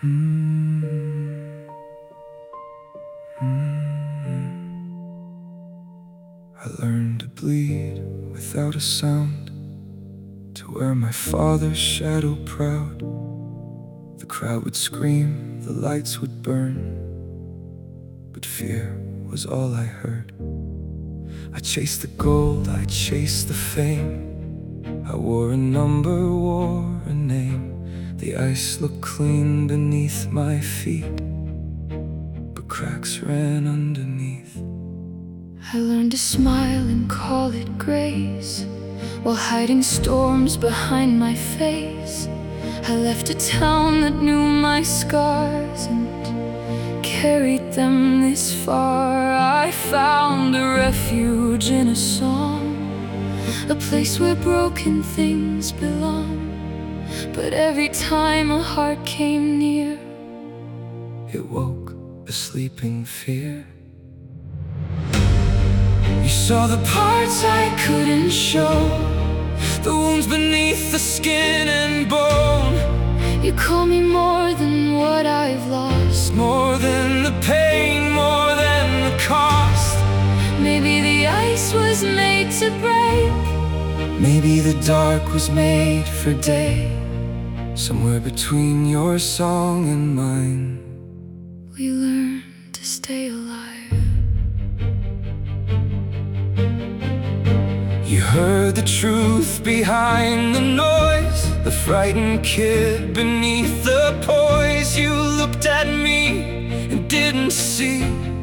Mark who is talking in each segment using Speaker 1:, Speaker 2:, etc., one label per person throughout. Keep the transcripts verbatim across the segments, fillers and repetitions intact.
Speaker 1: Mm. Mm. I learned to bleed without a sound, to wear my father's shadow proud. The crowd would scream, the lights would burn, but fear was all I heard. I chased the gold, I chased the fame. I wore a number, wore a name. The ice looked clean beneath my feet, but cracks ran underneath.
Speaker 2: I learned to smile and call it grace, while hiding storms behind my face. I left a town that knew my scars and carried them this far. I found a refuge in a song, a place where broken things belong. But every time a heart came near,
Speaker 1: it woke a sleeping fear. You saw the parts I couldn't show, the wounds beneath the skin and bone.
Speaker 2: You call me more than what I've lost,
Speaker 1: more than the pain, more than the cost.
Speaker 2: Maybe the ice was made to break,
Speaker 1: maybe the dark was made for day. Somewhere between your song and mine,
Speaker 2: we learn to stay alive.
Speaker 1: You heard the truth behind the noise, the frightened kid beneath the poise. You looked at me and didn't see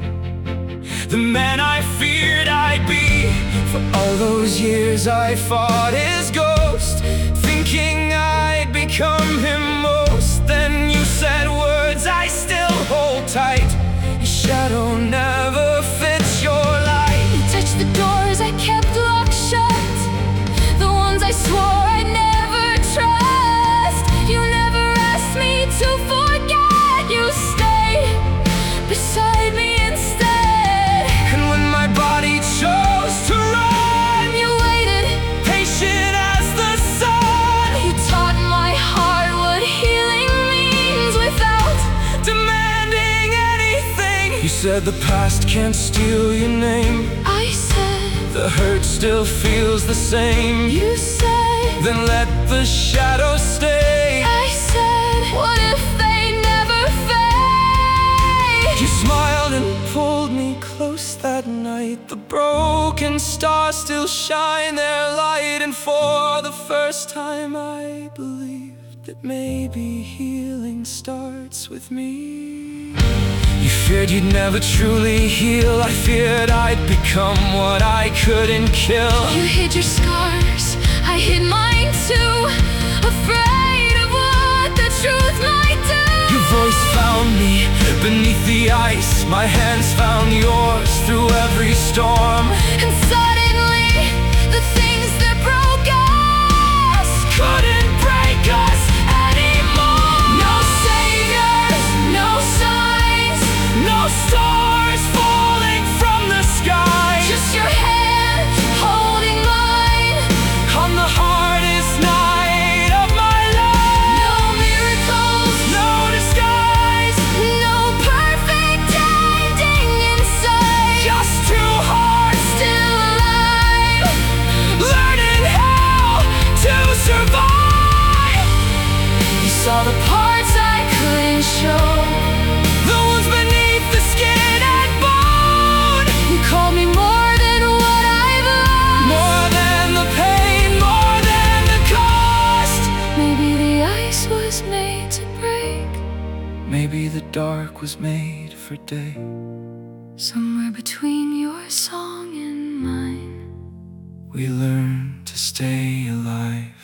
Speaker 1: the man I feared I'd be. For all those years I fought his ghost, thinking I'd become him most. Then you said words I still hold tight: your shadow never fits your light.
Speaker 2: You touched the doors I kept locked shut, the ones I swore I'd never trust. You never asked me to forget, you stayed beside me instead.
Speaker 1: And when my body chose to run,
Speaker 2: you waited,
Speaker 1: patient as the sun.
Speaker 2: You taught my heart what healing means without
Speaker 1: demanding anything. You said the past can't steal your name,
Speaker 2: I said
Speaker 1: the hurt still feels the same.
Speaker 2: You said
Speaker 1: then let the shadows stay.
Speaker 2: I said, what if they never fade?
Speaker 1: You smiled and pulled me close that night. The broken stars still shine their light, and for the first time I believed that maybe healing starts with me. You feared you'd never truly heal, I feared I'd become what I couldn't kill.
Speaker 2: You hid your scars, I hid mine too, afraid of what the truth might do.
Speaker 1: Your voice found me beneath the ice, my hands found yours through every storm.
Speaker 2: And suddenly, the things that broke us
Speaker 1: couldn't break us anymore.
Speaker 2: No saviors, no signs,
Speaker 1: no stars falling from the sky,
Speaker 2: just your hand holding mine
Speaker 1: on the hardest night of my life.
Speaker 2: No miracles,
Speaker 1: no disguise,
Speaker 2: no perfect ending in sight,
Speaker 1: just two hearts
Speaker 2: still alive,
Speaker 1: learning how to survive.
Speaker 2: You saw the parts I couldn't show,
Speaker 1: the ones beneath the skin and bone.
Speaker 2: you called me more than what I've lost,
Speaker 1: more than the pain, more than the cost.
Speaker 2: maybe the ice was made to break,
Speaker 1: maybe the dark was made for day.
Speaker 2: somewhere between your song and mine,
Speaker 1: we learn to stay alive.